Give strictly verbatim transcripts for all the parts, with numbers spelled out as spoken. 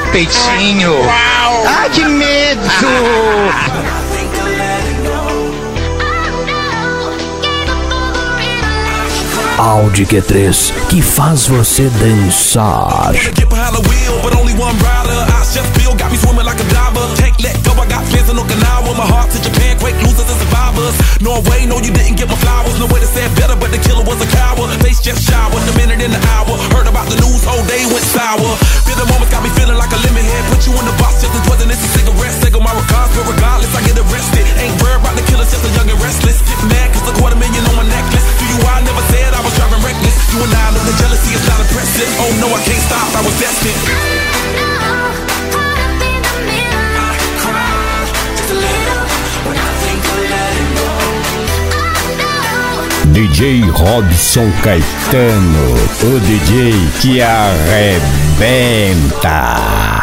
peitinho. Uau. Ai, que medo! Audi Q três, que faz você dançar. Norway, no, you didn't get my flowers. No way to say it better, but the killer was a coward. Face just showered, a minute in the hour. Heard about the news, whole day went sour. Feel the moments got me feeling like a lemon head. Put you in the box just as wasn't this a cigarette. Single my regards, but regardless, I get arrested. Ain't worried about the killer, just a young and restless. Get mad cause a quarter million on my necklace. Do you I never said I was driving reckless. You and I know the jealousy is not impressive. Oh no, I can't stop, I was destined. D J Robson Caetano, o D J que arrebenta.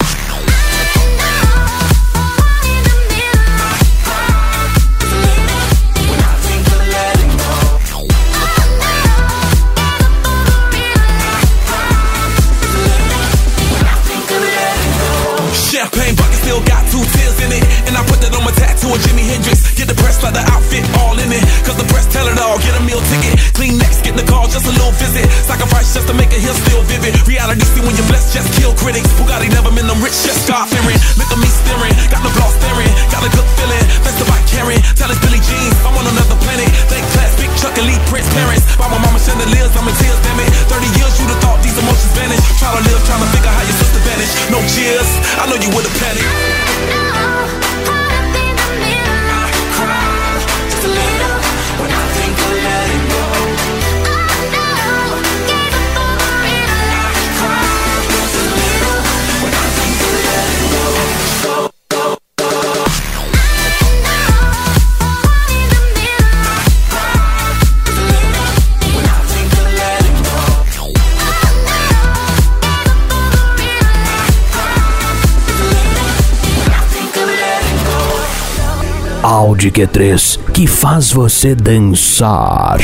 Champagne bucket still got two tears in it, and I put that on my tattoo of Jimi Hendrix. Get the press like the outfit all in it, cause the press tell it all. Get a meal ticket, clean next, get the call, just a little visit. Sacrifice just to make it here still vivid. Reality see when you're blessed, just kill critics. Bugatti never been them rich, just start fearing. Look at me staring, got the block staring, got a good feeling. That's the bike carrying, tell it's Billie Jean, I'm on another planet. Thank class, big Chuck, elite Prince parents. By my mama chandeliers, I'm in tears, damn it. thirty years, you'd have thought these emotions vanish. Try to live, trying to figure how your sister vanished. No cheers, I know you would've panicked. Audi Q três, que faz você dançar.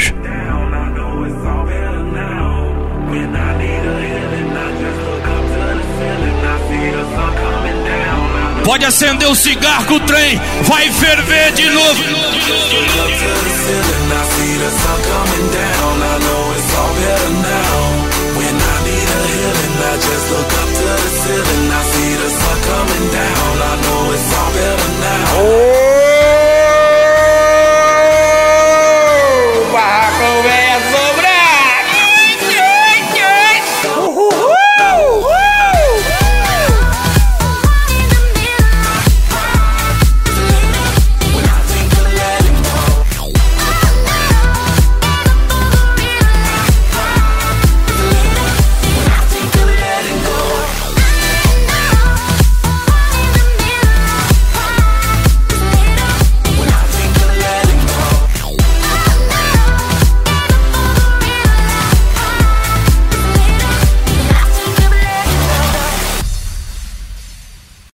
Pode acender o cigarro que o trem vai ferver de novo. I see the sun coming down, I know it's all better now.